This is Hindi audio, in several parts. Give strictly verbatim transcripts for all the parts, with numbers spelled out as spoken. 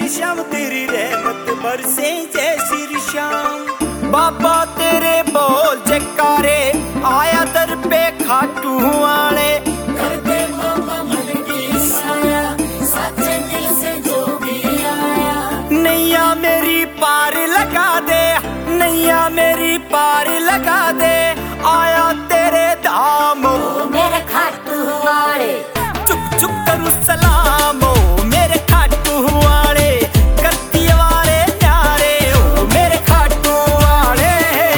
श्याम तेरी रहमत बरसे जय श्री श्याम। बाबा तेरे बोल जयकारे आया दर पे खाटू वाले, कर दे बाबा मन की साया सच्चे दिल से जो भी आया। नैया मेरी पार लगा दे, नैया मेरी पार लगा दे, आया तेरे धाम ओ मेरे खाटू वाले। चुप चुप करूं सलाम ओ मेरे खाटू वाले, करती वाले प्यारे ओ मेरे खाटू वाले।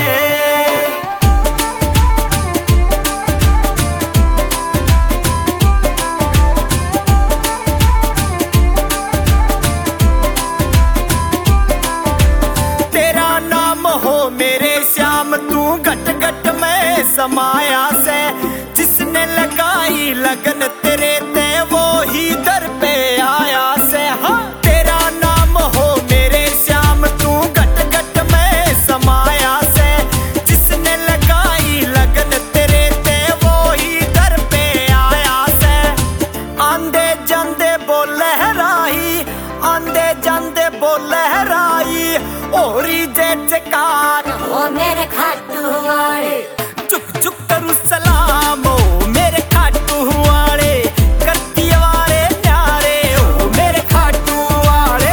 तेरा नाम हो मेरे श्याम तू घट घट में समाया से, जिसने लगाई लगन तेरे ते वो ही दर पे आया से। हाँ तेरा नाम हो मेरे श्याम तू घट घट में समाया से, जिसने लगाई लगन तेरे ते वो ही दर पे आया से। आंदे जांदे बोले राही, आंदे जांदे बोले राही, ओरी जय जयकार ओ मेरे खाटू वाले। चुप चुप करूं सलाम ओ मेरे खाटू वाले, करती वाले प्यारे ओ मेरे खाटू वाले।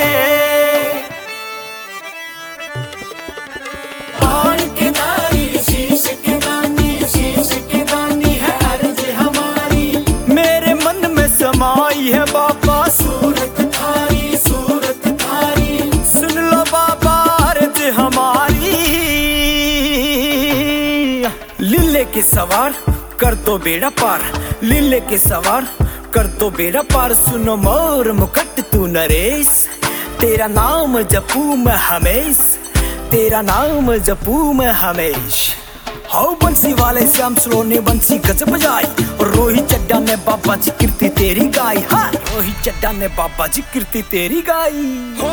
और के दानी शीश के दानी, शीश के दानी है अर्ज हमारी। मेरे मन में समाई है बाबा सूरत थारी, सूरत थारी। सुन लो बाबा अर्ज हमारी। लीले के सवार कर दो बेड़ा पार, लीले के सवार कर दो बेड़ा पार। सुनो मोर मुकुट तू नरेश, तेरा नाम जपू मैं हमेश, तेरा नाम जपू मैं हमेश। हाउ बंसी वाले श्याम सरो ने बंसी गज बजाई, और रोहित चड्डा ने बाबा जी कीर्ति तेरी गाई। हाँ रोहित चड्डा ने बाबा जी कीर्ति तेरी गाई।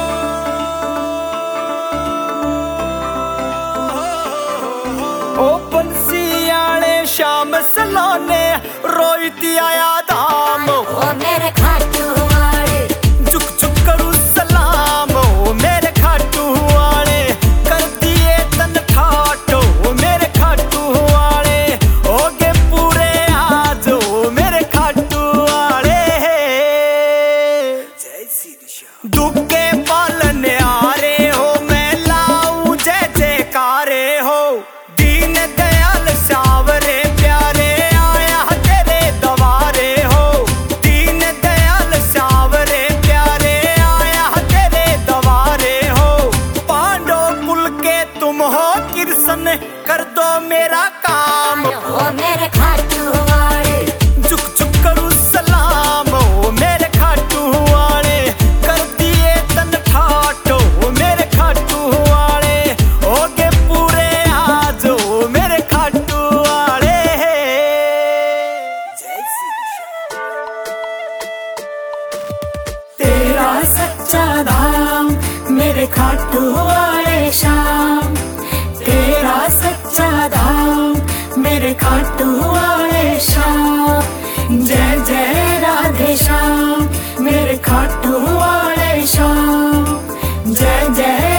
ओ बंसी आले श्याम सलोने रोहित आया धाम ओ मेरे खाटू वाले। झुक झुक करूं सलाम ओ मेरे खाटू वाले, कर दिए तन ठाट ओ मेरे खाटू वाले, होगे पूरे आज ओ मेरे खाटू वाले। जय श्री श्याम। दुख के पालने आ रहे हो मैं लाऊं जय जयकारे हो, दीन दयाल सावरे प्यारे आया तेरे दवारे हो। दीन दयाल सावरे प्यारे आया तेरे दवारे हो। पांडव कुल के तुम हो कृष्ण कर दो मेरा काम ओ मेरे खाटू वाले। झुक झुक करूं सलाम ओ मेरे खाटू वाले, कर दिए तन ठाट ओ मेरे खाटू वाले, होगे पूरे आज ओ मेरे खाटू वाले। जय श्री श्याम। तेरा सच्चा धाम मेरे खाटू वाले श्याम। तेरा सच्चा धाम मेरे खाटू वाले श्याम। जय जय राधे श्याम मेरे खाटू वाले श्याम। जय जय